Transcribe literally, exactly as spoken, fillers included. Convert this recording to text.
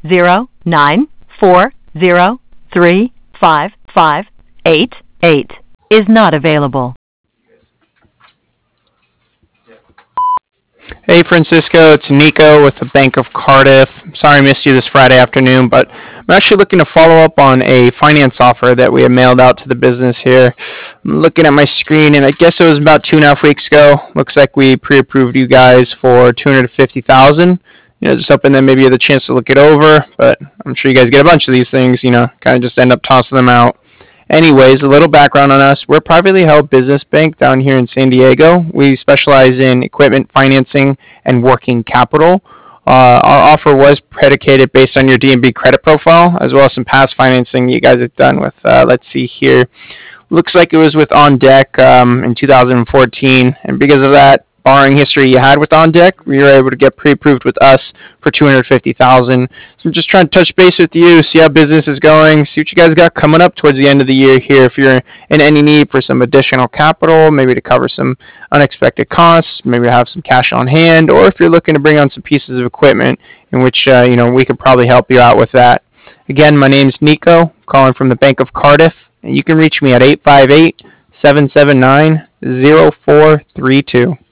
zero nine four zero three five five eight eight is not available. Hey Francisco, it's Nico with the Bank of Cardiff. Sorry I missed you this Friday afternoon, but I'm actually looking to follow up on a finance offer that we had mailed out to the business here. I'm looking at my screen, and I guess it was about two and a half weeks ago. Looks like we pre-approved you guys for two hundred fifty thousand dollars. You know, just hoping that maybe you had the chance to look it over, but I'm sure you guys get a bunch of these things, you know, kind of just end up tossing them out. Anyways, a little background on us. We're a privately held business bank down here in San Diego. We specialize in equipment financing and working capital. Uh, our offer was predicated based on your D and B credit profile, as well as some past financing you guys have done with, uh, let's see here. Looks like it was with On Deck um, in two thousand fourteen, and because of that borrowing history you had with On Deck, we were able to get pre-approved with us for two hundred fifty thousand dollars. So I'm just trying to touch base with you, see how business is going, see what you guys got coming up towards the end of the year here. If you're in any need for some additional capital, maybe to cover some unexpected costs, maybe have some cash on hand, or if you're looking to bring on some pieces of equipment in which uh, you know we could probably help you out with that. Again, my name's Nico, calling from the Bank of Cardiff, and you can reach me at eight five eight, seven seven nine, zero four three two.